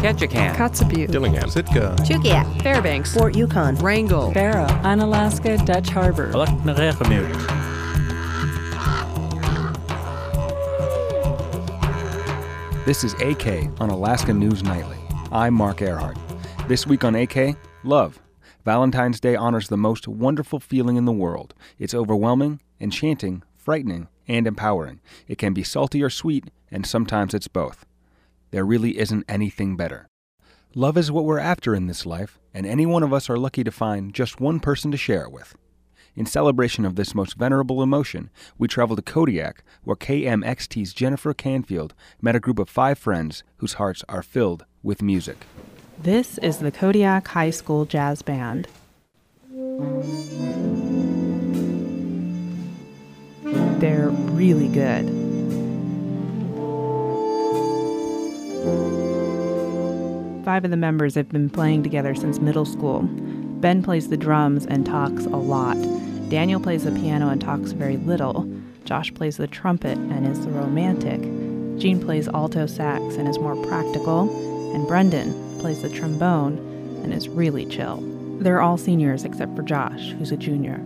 Ketchikan, Kotzebue, Dillingham, Sitka, Chugiak, Fairbanks, Fort Yukon, Wrangell, Barrow, Unalaska, Dutch Harbor. This is AK on Alaska News Nightly. I'm Mark Earhart. This week on AK, love. Valentine's Day honors the most wonderful feeling in the world. It's overwhelming, enchanting, frightening, and empowering. It can be salty or sweet, and sometimes it's both. There really isn't anything better. Love is what we're after in this life, and any one of us are lucky to find just one person to share it with. In celebration of this most venerable emotion, we travel to Kodiak, where KMXT's Jennifer Canfield met a group of 5 friends whose hearts are filled with music. This is the Kodiak High School Jazz Band. They're really good. Five of the members have been playing together since middle school. Ben plays the drums and talks a lot. Daniel plays the piano and talks very little. Josh plays the trumpet and is the romantic. Gene plays alto sax and is more practical. And Brendan plays the trombone and is really chill. They're all seniors except for Josh, who's a junior.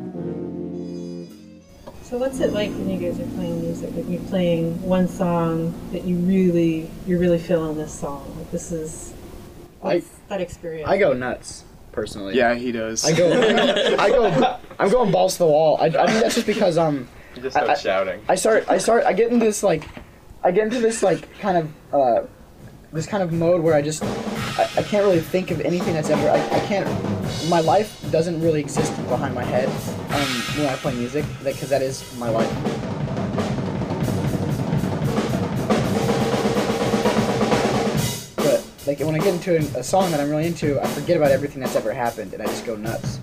So what's it like when you guys are playing music? Like you're playing one song that you're really feeling this song. Like this is that experience. I go nuts, personally. Yeah, he does. I'm going balls to the wall. I think that's just because You just start shouting. I get into this kind of mode where I can't really think of anything that's ever, my life doesn't really exist behind my head when I play music, because that is my life. But like when I get into a song that I'm really into, I forget about everything that's ever happened and I just go nuts.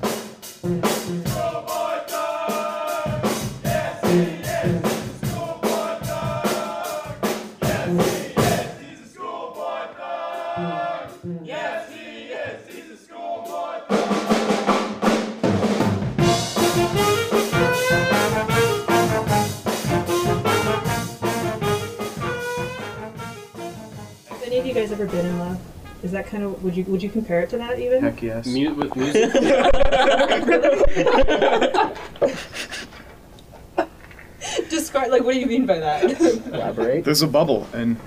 Have you guys ever been in love? Is that kind of, would you compare it to that even? Heck yes. With music? Describe, like, what do you mean by that? Elaborate. There's a bubble, and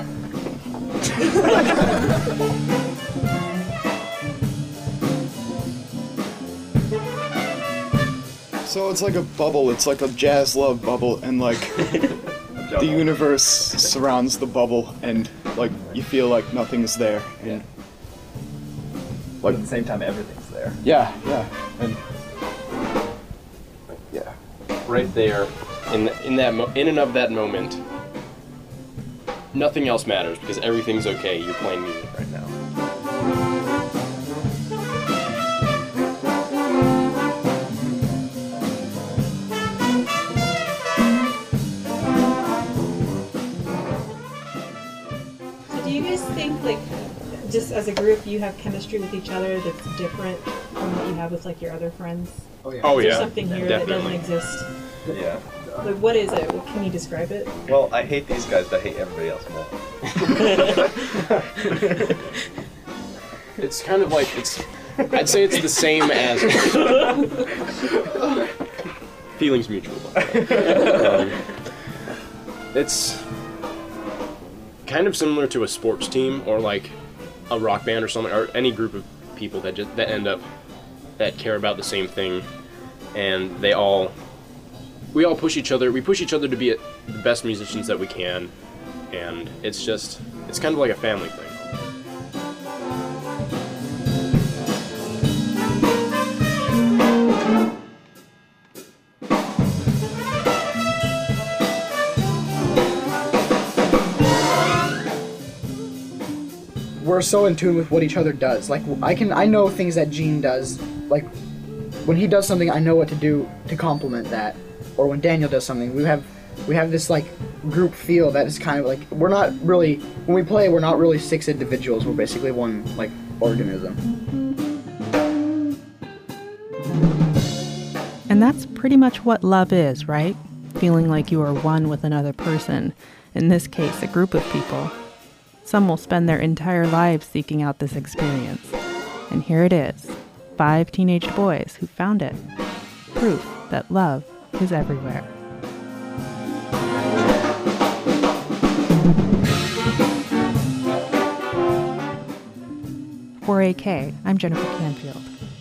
so it's like a bubble. It's like a jazz love bubble, and like the universe surrounds the bubble, and like you feel like nothing's there. And But at the same time, everything's there. yeah, and yeah. Right there, in and of that moment, nothing else matters because everything's okay. You're playing music right now. So do you guys think, like, just as a group, you have chemistry with each other that's different from what you have with, like, your other friends? Oh yeah. Oh Is there yeah, something here definitely. that doesn't exist? Yeah. Like, what is it? Can you describe it? Well, I hate these guys, but I hate everybody else more. It's kind of like I'd say it's the same as feelings mutual. It's kind of similar to a sports team or like a rock band or something, or any group of people that care about the same thing, and we all push each other. We push each other to be the best musicians that we can, and it's kind of like a family thing. We're so in tune with what each other does. Like I know things that Gene does. Like when he does something, I know what to do to complement that. Or when Daniel does something, we have this like group feel that is kind of like when we play, we're not really 6 individuals. We're basically one like organism. And that's pretty much what love is, right? Feeling like you are one with another person. In this case, a group of people. Some will spend their entire lives seeking out this experience. And here it is, 5 teenage boys who found it. Proof that love is everywhere. For AK, I'm Jennifer Canfield.